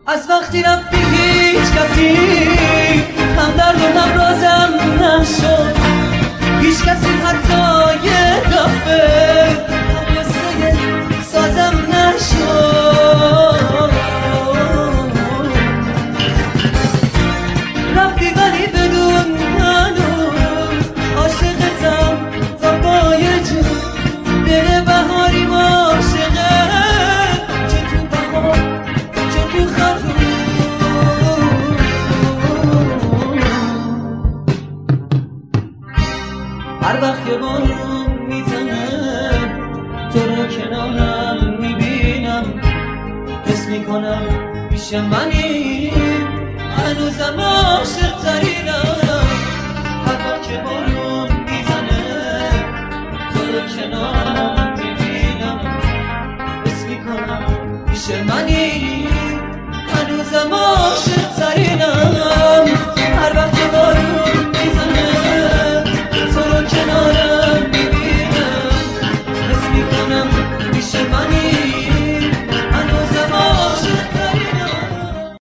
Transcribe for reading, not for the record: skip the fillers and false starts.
از وقتی رفتی هیچ کسی هم درد و هم رازم نشد، هیچ کسی حتی یه دفعه هم قصه سازم نشد. رفتی ولی بدون هنوز عاشقتم تا پای جون، دل بهاری عاشقه چه تو بهار چه تو خزون. هر وقت که بارون میزنه تو رو کنارم میبینم، حس میکنم پیش منی هنوزم عاشق ترینم. هر وقت که بارون میزنه تو رو کنارم میبینم، حس میکنم پیش منی